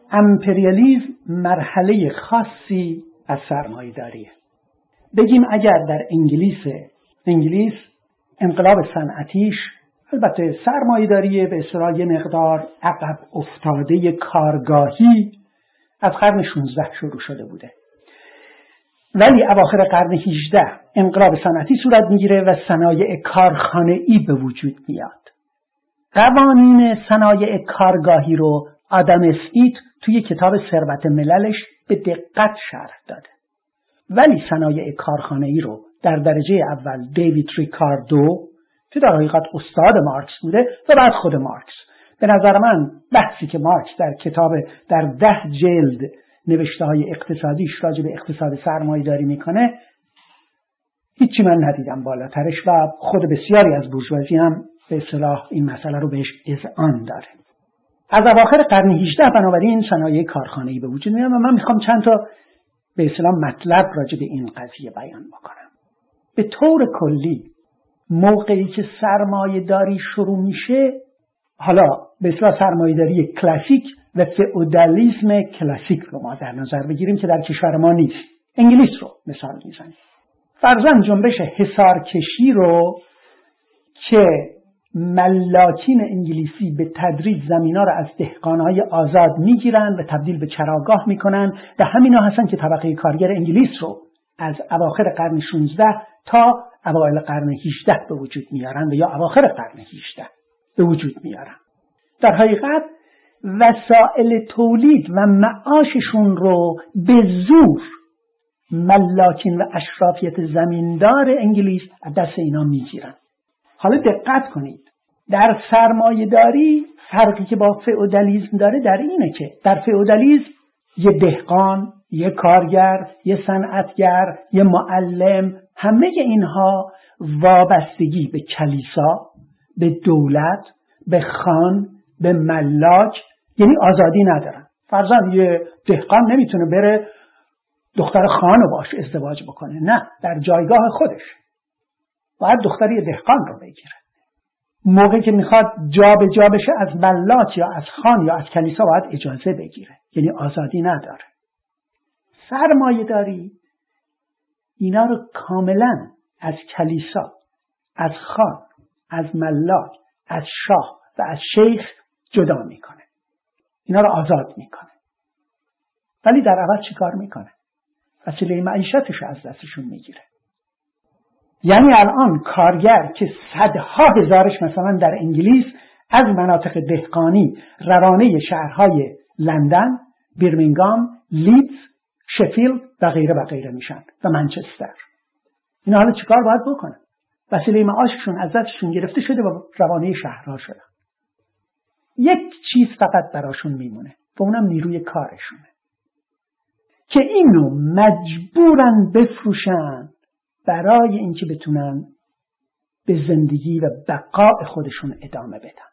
امپریالیسم مرحله خاصی از سرمایه‌داریه. بگیم اگر در انگلیس انقلاب صنعتیش البته سرمایه‌داری به اصطلاح یه مقدار عقب افتاده کارگاهی از قرن 16 شروع شده بوده، ولی اواخر قرن 18 انقلاب صنعتی صورت میگیره و صنایع کارخانه‌ای به وجود میاد. قوانین صنایع کارگاهی رو آدم اسمیت توی کتاب ثروت مللش به دقت شرح داده، ولی صنایع کارخانه‌ای رو در درجه اول دیوید ریکاردو که در حقیقت استاد مارکس بوده و بعد خود مارکس. به نظر من بحثی که مارکس در 10 جلد نوشته‌های اقتصادیش راجع به اقتصاد سرمایه‌داری میکنه هیچی من ندیدم بالاترش و خود بسیاری از بورژوازی هم به اصطلاح این مسئله رو بهش اذعان داره. از اواخر قرن 18 بنابراین صنایع کارخانه‌ای به وجود میاد و من میخوام چند تا به اصطلاح مطلب راجع به این قضیه بیان بکنم. به طور کلی موقعی که سرمایه‌داری شروع میشه، حالا به اصطلاح سرمایه‌داری کلاسیک و فئودالیسم کلاسیک رو ما در نظر بگیریم که در کشور ما نیست. انگلیس رو مثال میزنیم. فرضاً جنبش حصارکشی رو که ملاکین انگلیسی به تدریج زمینا رو از دهقانهای آزاد میگیرن و تبدیل به چراگاه میکنن و همینا هستن که طبقه کارگر انگلیس رو از اواخر قرن 16 تا اوایل قرن 18 به وجود میارن و یا اواخر قرن 18 به وجود میارن. در حقیقت وسایل تولید و معاششون رو به زور ملاکین و اشرافیت زمیندار انگلیس از دست اینا میگیرن. حالا دقت کنید، در سرمایه‌داری فرقی که با فئودالیسم داره در اینه که در فئودالیسم یه دهقان، یه کارگر، یه صنعتگر، یه معلم، همه اینها وابستگی به کلیسا، به دولت، به خان، به ملاک، یعنی آزادی ندارن. فرضاً یه دهقان نمیتونه بره دختر خانو باش ازدواج بکنه، نه، در جایگاه خودش باید دختر یه دهقان رو بگیره. موقعی که میخواد جا به جا بشه از ملاک یا از خان یا از کلیسا باید اجازه بگیره، یعنی آزادی نداره. سرمایه‌داری اینا رو کاملا از کلیسا، از خان، از ملاک، از شاه و از شیخ جدا میکنه، اینا رو آزاد میکنه. ولی در عوض چی کار میکنه؟ وسیله معیشتش از دستشون میگیره. یعنی الان کارگر که صدها هزارش مثلا در انگلیس از مناطق دهقانی روانه شهرهای لندن، برمینگام، لیدز، شفیلد و غیره میشن و منچستر. اینا حالا چیکار باید بکنن؟ وسیله معاششون از دستشون گرفته شده و روانه شهرها شدن. یک چیز فقط براشون میمونه و اونم نیروی کارشونه که اینو مجبورن بفروشن برای اینکه بتونن به زندگی و بقای خودشون ادامه بدن.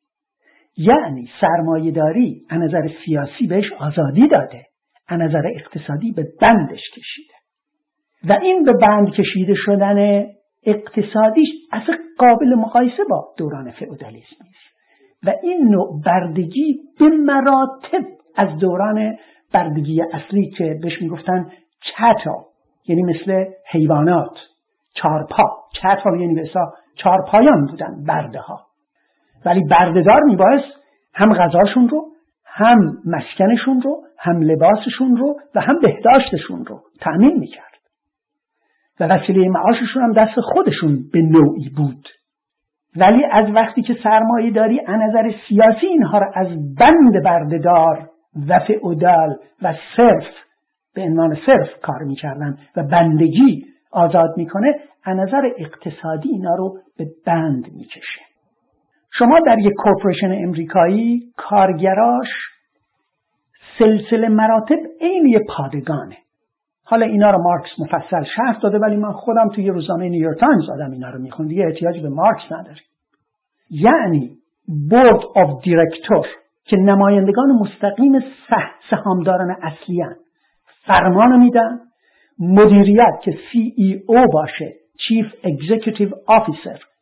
یعنی سرمایه‌داری از نظر سیاسی بهش آزادی داده، از نظر اقتصادی به بندش کشیده و این به بند کشیده شدن اقتصادیش اصلا قابل مقایسه با دوران فئودالیسم نیست و این نوع بردگی به مراتب از دوران بردگی اصلی که بهش میگفتن چتا، یعنی مثل حیوانات، چارپا. چتا یعنی مثلا چارپایان بودن برده ها، ولی بردهدار میبایست هم غذاشون رو، هم مسکنشون رو، هم لباسشون رو و هم بهداشتشون رو تأمین میکرد و وسیله معاششون هم دست خودشون به نوعی بود. ولی از وقتی که سرمایه داری از نظر سیاسی اینها رو از بند بردهدار و فئودال و صرف به عنوان صرف کار میکردن و بندگی آزاد میکنه، از نظر اقتصادی اینا رو به بند میکشه. شما در یک کورپوریشن امریکایی کارگراش سلسله مراتب عین یک پادگانه. حالا اینا رو مارکس مفصل شرح داده، ولی من خودم توی روزنامه نیویورک تایمز آدم اینا رو میخوند، دیگه احتیاج به مارکس نداریم. یعنی بورد آف دیرکتور که نمایندگان مستقیم سهامداران اصلی هستند فرمان میدن، مدیریت که CEO باشه، چیف اگزیکیتیو آفیسر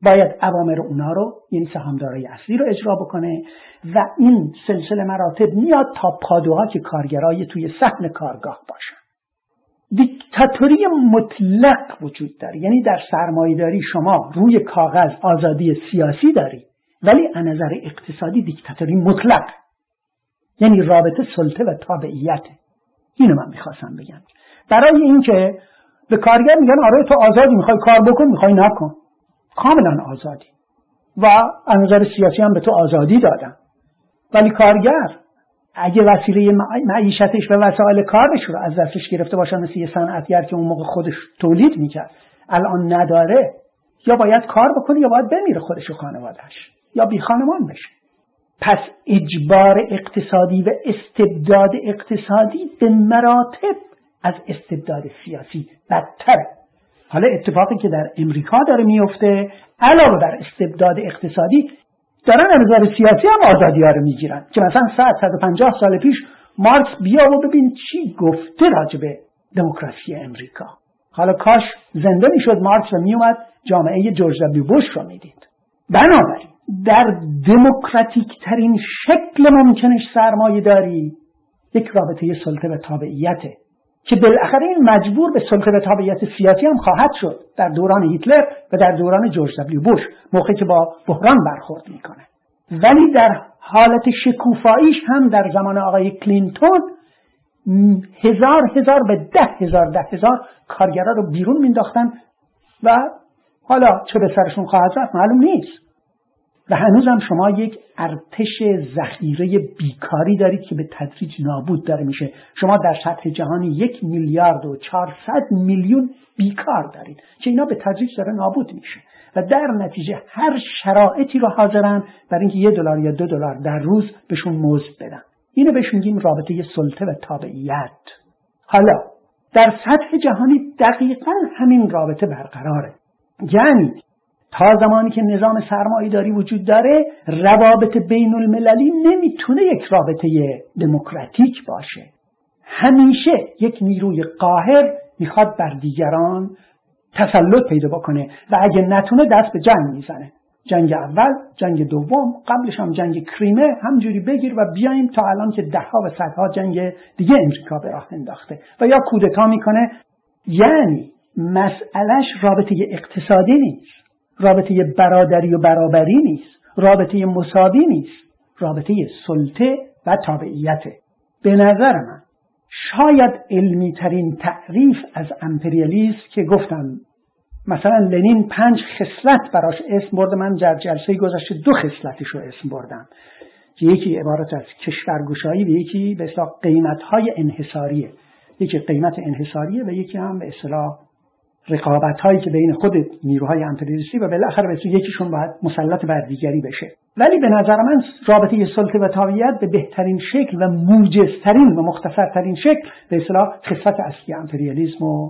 باید اوامر اونا رو، یعنی سهامدارای اصلی رو اجرا بکنه و این سلسله مراتب میاد تا پادوها که کارگرای توی صحن کارگاه باشن. دیکتاتوری مطلق وجود داره، یعنی در سرمایه‌داری شما روی کاغذ آزادی سیاسی داری ولی از نظر اقتصادی دیکتاتوری مطلق، یعنی رابطه سلطه و تابعیت. اینو من میخواستم بگم. برای اینکه به کارگر میگن آره تو آزادی، میخوای کار بکن میخوای نکن، کاملا آزادی و از نظر سیاسی هم به تو آزادی دادن، ولی کارگر اگه وسیله معیشتش و وسایل کارش رو از دستش گرفته باشن، مثل یه صنعتگر که اون موقع خودش تولید میکرد الان نداره، یا باید کار بکنه یا باید بمیره خودش و خانوادهش یا بی خانمان بشه. پس اجبار اقتصادی و استبداد اقتصادی به مراتب از استبداد سیاسی بدتره. حالا اتفاقی که در امریکا داره میفته، علاوه بر استبداد اقتصادی دارن از نظر سیاسی هم آزادی ها رو میگیرن که مثلا 150 سال پیش مارکس بیا و ببین چی گفته راجع به دموکراسی امریکا. حالا کاش زنده میشد مارکس و میومد جامعه جورج دبلیو بوش رو میدید. بنابراین در دموکراتیک ترین شکل ممکنش سرمایه داری یک رابطه سلطه و تابعیته که بالاخره این مجبور به سلطه و تابعیت سیاسی هم خواهد شد در دوران هیتلر و در دوران جورج دبلیو بوش، موقعی که با بحران برخورد میکنه. ولی در حالت شکوفاییش هم در زمان آقای کلینتون هزار به 10,000 کارگرا رو بیرون مینداختن و حالا چه به سرشون خواهد رفت معلوم نیست. و هنوزم شما یک ارتش ذخیره بیکاری دارید که به تدریج نابود داره میشه. شما در سطح جهانی 1,400,000,000 بیکار دارید که اینا به تدریج داره نابود میشه و در نتیجه هر شرایطی رو حاضرن برای اینکه $1 یا $2 در روز بهشون مزد بدن. اینو بهش میگیم رابطه سلطه و تابعیت. حالا در سطح جهانی دقیقاً همین رابطه برقراره، یعنی تا زمانی که نظام سرمایه‌داری وجود داره روابط بین المللی نمیتونه یک رابطه دموکراتیک باشه. همیشه یک نیروی قاهر میخواد بر دیگران تسلط پیدا بکنه و اگه نتونه دست به جنگ میزنه. جنگ اول، جنگ دوم، قبلش هم جنگ کریمه، همجوری بگیر و بیایم تا الان که دهها و صدها جنگ دیگه امریکا به راه انداخته و یا کودتا میکنه. یعنی مسئلهش رابطه اقتصادی نیست، رابطه برادری و برابری نیست، رابطه مساوی نیست، رابطه سلطه و تابعیته. به نظر من شاید علمی ترین تعریف از امپریالیسم که گفتم مثلا لنین 5 خصلت براش اسم برده، من در جلسه گذشته 2 خصلتش رو اسم بردم که یکی عبارت از کشورگشایی و یکی به اصطلاح قیمت‌های انحصاریه، یکی قیمت انحصاریه و یکی هم به اصطلاح رقابت‌هایی که بین خود نیروهای امپریالیستی و بالاخره به یکیشون باید مسلط بر دیگری بشه. ولی به نظر من رابطه سلطه و تابعیت به بهترین شکل و موجزترین و مختصرترین شکل به اصطلاح خصلت اصلی امپریالیسم و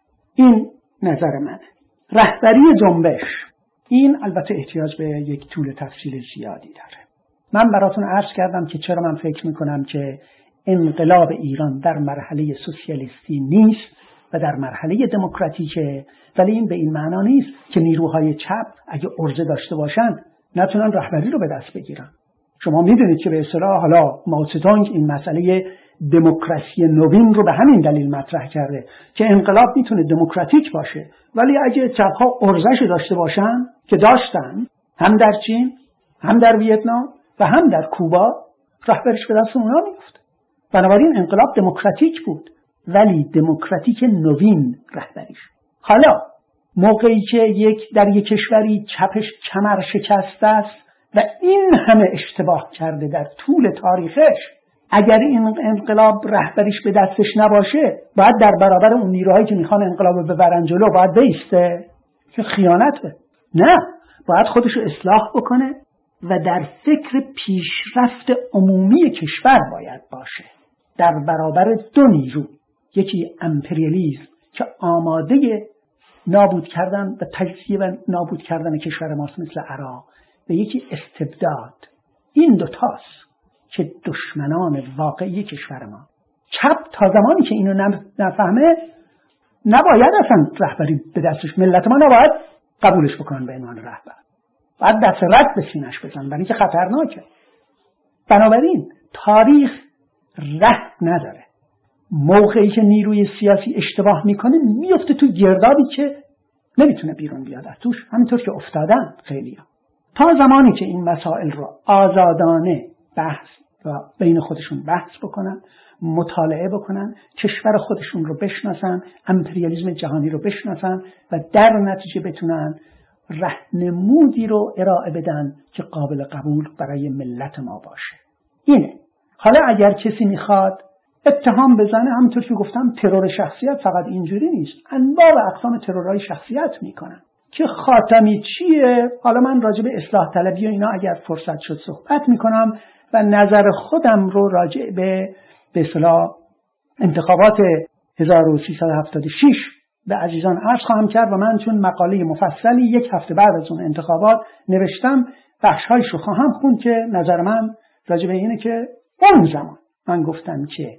این نظر منه. رهبری جنبش این البته احتیاج به یک طول تفصیل زیادی داره. من براتون عرض کردم که چرا من فکر میکنم که انقلاب ایران در مرحله سوسیالیستی نیست و در مرحله دموکراتیکه، ولی این به این معنا نیست که نیروهای چپ اگه عرضه داشته باشن نتونن رهبری رو به دست بگیرن. شما میدونید که به اصطلاح حالا ماوتزه‌دونگ این مسئله دموکراسی نوین رو به همین دلیل مطرح کرده که انقلاب میتونه دموکراتیک باشه، ولی اگه چپ‌ها عرضه‌اش داشته باشن که داشتن، هم در چین، هم در ویتنام و هم در کوبا، رهبریش به دست اونها میفته. بنابراین انقلاب دموکراتیک بود ولی دموکراتیک نوین رهبریش. حالا موقعی که در یک کشوری چپش کمر شکسته است و این همه اشتباه کرده در طول تاریخش، اگر این انقلاب رهبریش به دستش نباشه باید در برابر اون نیروهایی که میخوان انقلاب رو ببرن جلو باید بیسته که خیانته. نه، باید خودش رو اصلاح بکنه و در فکر پیشرفت عمومی کشور باید باشه در برابر 2 نیرو، یکی امپریالیسم که آماده نابود کردن و تجزیه و نابود کردن کشور ماست مثل عراق و یکی استبداد. این 2 تاست که دشمنان واقعی کشور ما. چپ تا زمانی که اینو نفهمه نباید اصلا رهبری به دستش، ملت ما نباید قبولش بکنن به عنوان رهبر. باید دست رد به سینه‌اش بزنه، برای اینکه خطرناکه. بنابراین تاریخ ره نداره. موقعی که نیروی سیاسی اشتباه میکنه میفته تو گردابی که نمیتونه بیرون بیاد از توش، همینطور که افتادن خیلی‌ها. تا زمانی که این مسائل رو آزادانه بحث و بین خودشون بحث بکنن، مطالعه بکنن، کشور خودشون رو بشناسن، امپریالیسم جهانی رو بشناسن و در نتیجه بتونن راهنمودی رو ارائه بدن که قابل قبول برای ملت ما باشه. اینه. حالا اگر کسی میخواد اتهام بزنه، همونطور که گفتم ترور شخصیت فقط اینجوری نیست، انواع و اقسام ترورهای شخصیت میکنن که خاتمی چیه. حالا من راجع به اصلاح طلبی و اینا اگر فرصت شد صحبت میکنم و نظر خودم رو راجع به اصلاح انتخابات 1376 به عزیزان عرض خواهم کرد و من چون مقاله مفصلی 1 هفته بعد از اون انتخابات نوشتم، بخش‌هایش رو خواهم خوند که نظر من راجع به اینه که اون زمان من گفتم که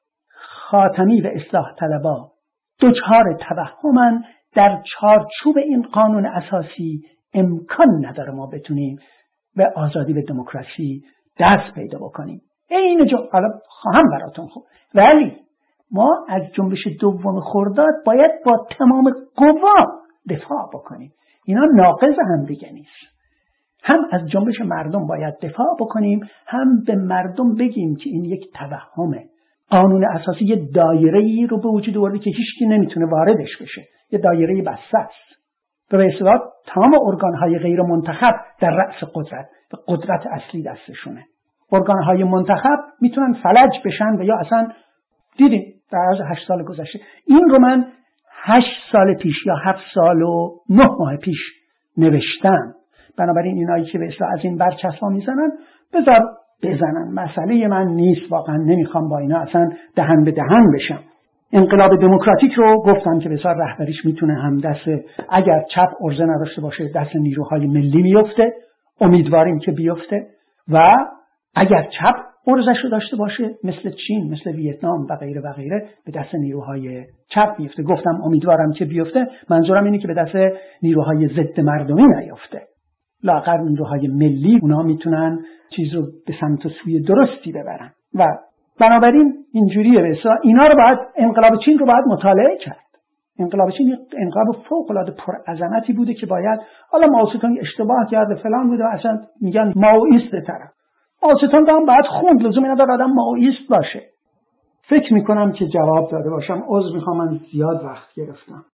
خاتمی و اصلاح طلبا دچار توهمن، در چارچوب این قانون اساسی امکان نداره ما بتونیم به آزادی و دموکراسی دست پیدا بکنیم. این حالا خواهم براتون خوب، ولی ما از جنبش دوم خرداد باید با تمام قوا دفاع بکنیم. اینا ناقض هم دیگه نیست. هم از جنبش مردم باید دفاع بکنیم، هم به مردم بگیم که این یک توهمه. قانون اساسی یه دایره‌ای رو به وجود آورده که هیچکی نمیتونه واردش بشه، یه دایره بسته است. به اصطلاح تمام ارگان‌های غیر منتخب در رأس قدرت و قدرت اصلی دستشونه. ارگان‌های منتخب میتونن فلج بشن و یا اصلا دیدیم در عرض 8 سال گذشته این رو من 8 سال پیش یا 7 سال و 9 ماه پیش نوشتم. بنابراین اینایی که به اصطلاح از این برچسب‌ها میزنن بذار بزنن، مسئله من نیست، واقعا نمیخوام با اینا اصلا دهن به دهن بشم. انقلاب دموکراتیک رو گفتم که بسیار رهبریش میتونه هم دست، اگر چپ ارزه نداشته باشه، دست نیروهای ملی میفته، امیدواریم که بیفته، و اگر چپ ارزش رو داشته باشه مثل چین، مثل ویتنام و غیره و غیره، به دست نیروهای چپ میفته. گفتم امیدوارم که بیفته، منظورم اینه که به دست نیروهای ضد مردمی نیفته. لااقل نیروهای ملی اونا میتونن چیز رو به سمت سوی درستی ببرن و بنابراین اینجوریه. بسیار اینا رو باید، انقلاب چین رو باید مطالعه کرد. انقلاب چین انقلاب فوق‌العاده پرعظمتی بوده که باید، حالا ماوزه‌تونگ اشتباه کرده فلان بوده، اصلا میگن مائویست طرف، ماوزه‌تونگ هم باید خوند، لزومی نداره آدم مائویست باشه. فکر میکنم که جواب داده باشم. عذر میخوام من زیاد وقت گرفتم.